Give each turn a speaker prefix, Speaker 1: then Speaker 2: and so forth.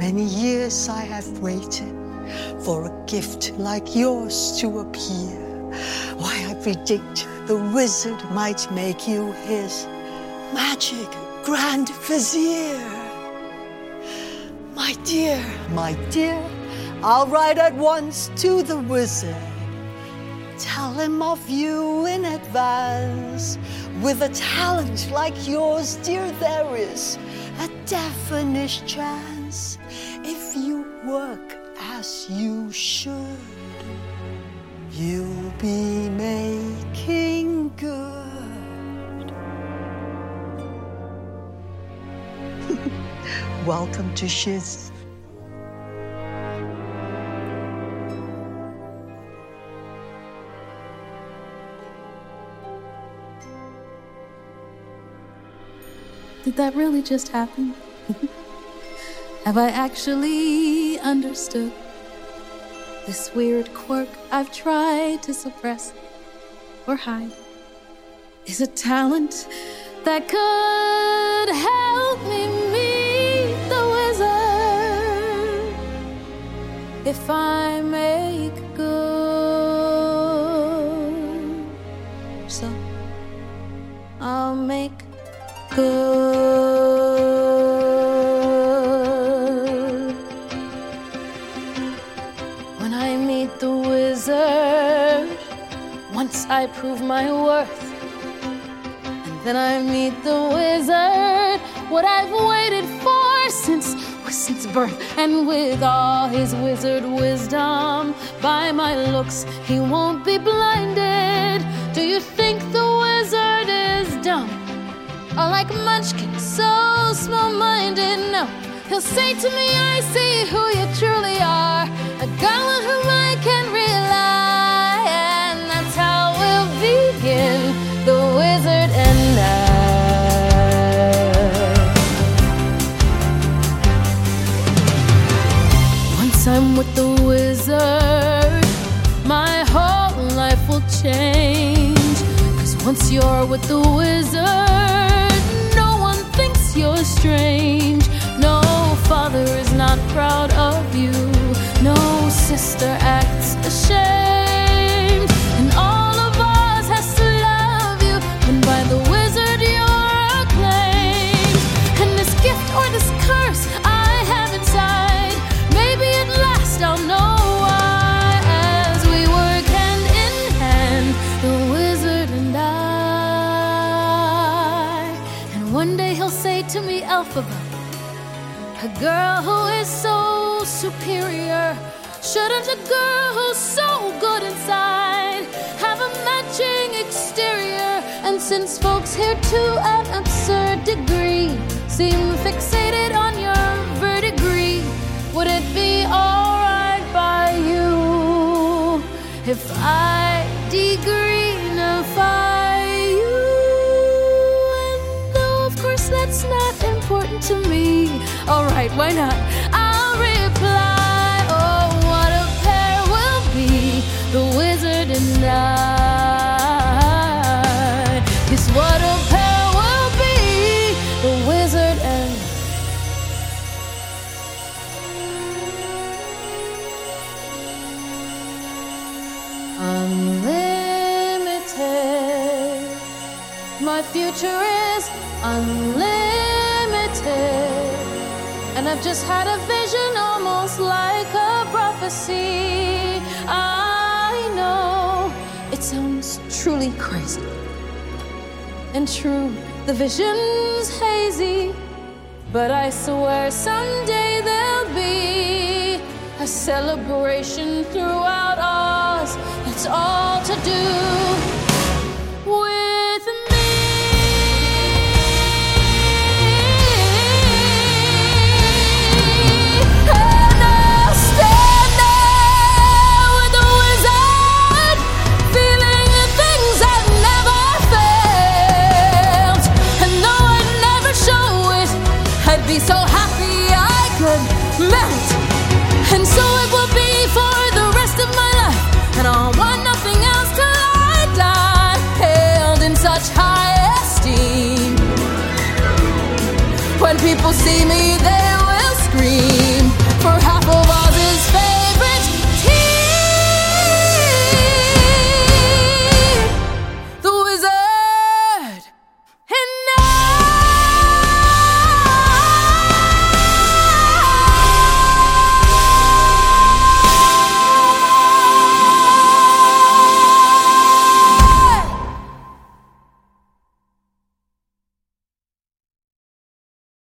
Speaker 1: Many years I have waited for a gift like yours to appear. Why, I predict the wizard might make you his magic grand vizier. My dear, I'll write at once to the wizard. Tell him of you in advance. With a talent like yours, dear, there is a definite chance. If you work as you should, you'll be making good. Welcome to Shiz.
Speaker 2: Did that really just happen? Have I actually understood this weird quirk I've tried to suppress or hide? Is a talent that could help me meet the wizard if I make good. So I'll make good. When I meet the wizard, once I prove my worth, and then I meet the wizard, what I've waited for since birth. And with all his wizard wisdom, by my looks he won't be blinded. Do you think the wizard is dumb, or like Munchkin, so small-minded? No, he'll say to me, I see who you truly are, a girl on whom I can rely. And that's how we'll begin, the wizard and I. Once I'm with the wizard, my whole life will change. 'Cause once you're with the wizard, you're strange. No father is not proud of you. No sister acts ashamed. And all of us has to love you. And by the wizard you're acclaimed. And this gift or this curse I have inside, maybe at last I'll know why. As we work hand in hand, the wizard and I. And one day he'll say to me, Elphaba, a girl who is so superior, shouldn't a girl who's so good inside have a matching exterior? And since folks here to an absurd degree seem fixated on your verdigris, would it be alright by you if I degreenify you? That's not important to me. Alright, why not? I'll reply, oh, what a pair we'll be, the wizard and I. Yes, what a pair we'll be, the wizard and unlimited. My future is unlimited, and I've just had a vision almost like a prophecy. I know it sounds truly crazy, and true, the vision's hazy, but I swear someday there'll be a celebration throughout Oz. That's all to do with me. Be so happy I could melt, and so it will be for the rest of my life. And I'll want nothing else till I die, held in such high esteem. When people see me, they